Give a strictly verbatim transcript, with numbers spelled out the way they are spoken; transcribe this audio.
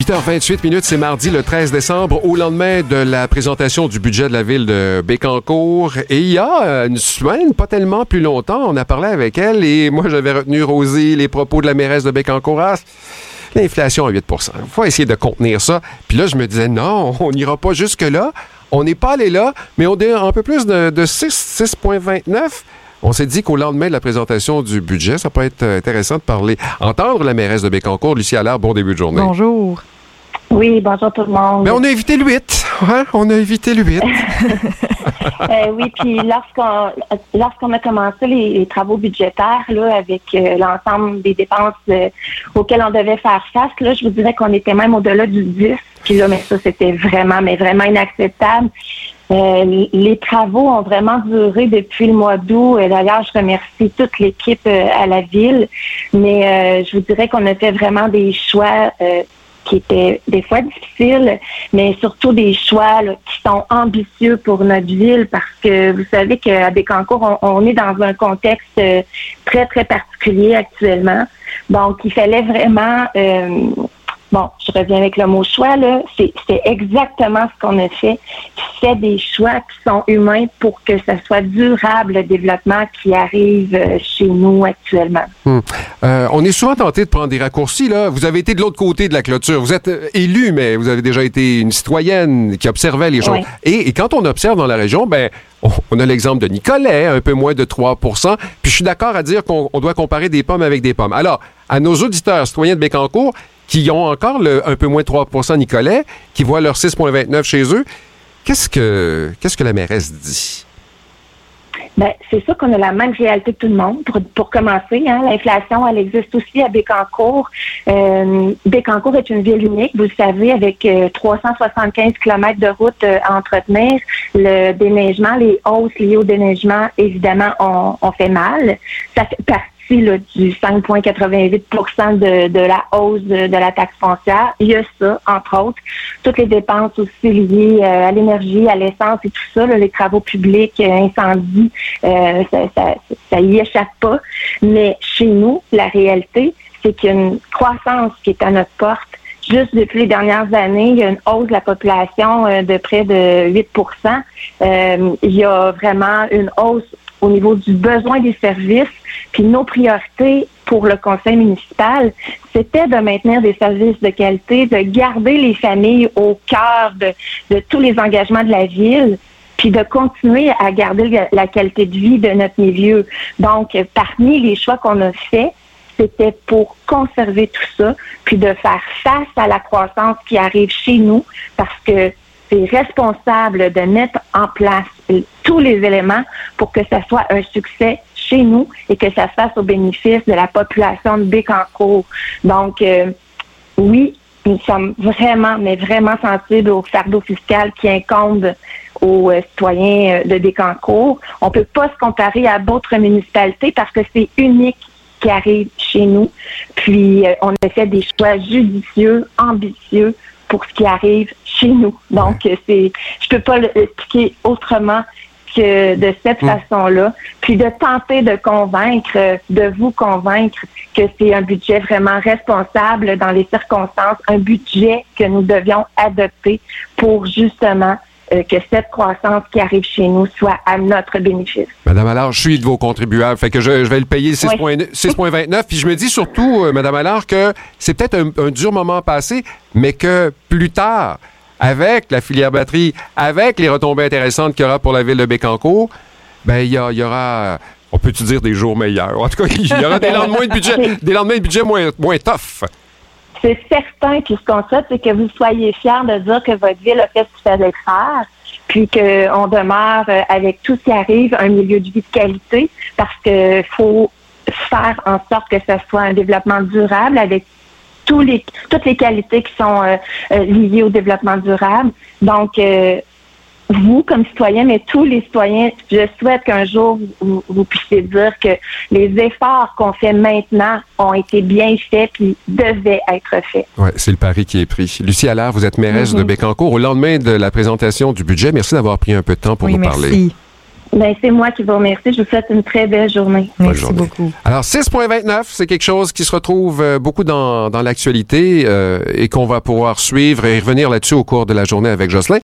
huit heures vingt-huit minutes, c'est mardi le treize décembre, au lendemain de la présentation du budget de la ville de Bécancour. Et il y a une semaine, pas tellement plus longtemps, on a parlé avec elle et moi j'avais retenu, Rosie, les propos de la mairesse de Bécancour. Ah, l'inflation à huit pour cent. Il faut essayer de contenir ça. Puis là, je me disais, non, on n'ira pas jusque-là. On n'est pas allé là, mais on est un peu plus de, de six, six virgule vingt-neuf. On s'est dit qu'au lendemain de la présentation du budget, ça peut être intéressant de parler, entendre la mairesse de Bécancour, Lucie Allaire. Bon début de journée. Bonjour. Oui, bonjour tout le monde. Mais on a évité le huit. Hein? On a évité le huit. euh, oui, puis lorsqu'on lorsqu'on a commencé les, les travaux budgétaires là, avec euh, l'ensemble des dépenses euh, auxquelles on devait faire face, là, je vous dirais qu'on était même au-delà du dix. Puis là, mais ça, c'était vraiment, mais vraiment inacceptable. Euh, les travaux ont vraiment duré depuis le mois d'août. D'ailleurs, je remercie toute l'équipe euh, à la ville. Mais euh, je vous dirais qu'on a fait vraiment des choix euh, qui étaient des fois difficiles, mais surtout des choix là, qui sont ambitieux pour notre ville parce que vous savez qu'à Bécancour, on, on est dans un contexte euh, très, très particulier actuellement. Donc, il fallait vraiment... Euh, Bon, je reviens avec le mot choix, là. C'est, c'est exactement ce qu'on a fait. C'est des choix qui sont humains pour que ça soit durable, le développement qui arrive chez nous actuellement. Hum. Euh, on est souvent tenté de prendre des raccourcis, là. Vous avez été de l'autre côté de la clôture. Vous êtes euh, élu, mais vous avez déjà été une citoyenne qui observait les choses. Oui. Et, et quand on observe dans la région, ben, on, on a l'exemple de Nicolet, un peu moins de trois pour cent. Puis je suis d'accord à dire qu'on on doit comparer des pommes avec des pommes. Alors, à nos auditeurs, citoyens de Bécancour, qui ont encore le, un peu moins de trois pour cent Nicolet, qui voient leur six virgule vingt-neuf chez eux. Qu'est-ce que, qu'est-ce que la mairesse dit? Ben, c'est sûr qu'on a la même réalité que tout le monde. Pour, pour commencer, hein, l'inflation, elle existe aussi à Bécancour. Euh, Bécancour est une ville unique, vous le savez, avec euh, trois cent soixante-quinze kilomètres de route euh, à entretenir. Le déneigement, les hausses liées au déneigement, évidemment, ont, ont fait mal. Ça fait partie là, du cinq virgule quatre-vingt-huit pour cent de, de la hausse de, de la taxe foncière. Il y a ça, entre autres. Toutes les dépenses aussi liées euh, à l'énergie, à l'essence et tout ça, là, les travaux publics, euh, incendies, euh, ça, ça, ça y échappe pas. Mais chez nous, la réalité, c'est qu'il y a une croissance qui est à notre porte. Juste depuis les dernières années, il y a une hausse de la population euh, de près de huit pour cent. Euh, il y a vraiment une hausse au niveau du besoin des services. Puis nos priorités pour le conseil municipal, c'était de maintenir des services de qualité, de garder les familles au cœur de, de tous les engagements de la ville, puis de continuer à garder la qualité de vie de notre milieu. Donc, parmi les choix qu'on a faits, c'était pour conserver tout ça, puis de faire face à la croissance qui arrive chez nous, parce que c'est responsable de mettre en place tous les éléments pour que ça soit un succès chez nous et que ça se fasse au bénéfice de la population de Bécancour. Donc, euh, oui, nous sommes vraiment, mais vraiment sensibles au fardeau fiscal qui incombe aux euh, citoyens de Bécancour. On ne peut pas se comparer à d'autres municipalités parce que c'est unique qui arrive chez nous. Puis, euh, on a fait des choix judicieux, ambitieux pour ce qui arrive chez nous. Donc, euh, c'est, je peux pas l'expliquer autrement que de cette mmh. façon-là, puis de tenter de convaincre, de vous convaincre que c'est un budget vraiment responsable dans les circonstances, un budget que nous devions adopter pour justement euh, que cette croissance qui arrive chez nous soit à notre bénéfice. Madame Allard, je suis de vos contribuables, fait que je, je vais le payer six virgule vingt-neuf, puis je me dis surtout, euh, Madame Allard, que c'est peut-être un, un dur moment passé, mais que plus tard, avec la filière batterie, avec les retombées intéressantes qu'il y aura pour la ville de Bécancour, ben il y, y aura, on peut-tu dire des jours meilleurs. En tout cas, il y aura des lendemains de budget, des lendemains de budget moins, moins tough. C'est certain, puis ce qu'on souhaite, c'est que vous soyez fiers de dire que votre ville a fait ce qu'il fallait faire, puis qu'on demeure avec tout ce qui arrive, un milieu de vie de qualité, parce qu'il faut faire en sorte que ce soit un développement durable avec tous les, toutes les qualités qui sont euh, euh, liées au développement durable. Donc, euh, vous, comme citoyen, mais tous les citoyens, je souhaite qu'un jour, vous, vous puissiez dire que les efforts qu'on fait maintenant ont été bien faits puis devaient être faits. Oui, c'est le pari qui est pris. Lucie Allaire, vous êtes mairesse mm-hmm. de Bécancour. Au lendemain de la présentation du budget, merci d'avoir pris un peu de temps pour oui, nous merci. parler. Ben, c'est moi qui vous remercie. Je vous souhaite une très belle journée. Merci journée. beaucoup. Alors, six virgule vingt-neuf, c'est quelque chose qui se retrouve euh, beaucoup dans, dans l'actualité euh, et qu'on va pouvoir suivre et revenir là-dessus au cours de la journée avec Jocelyn.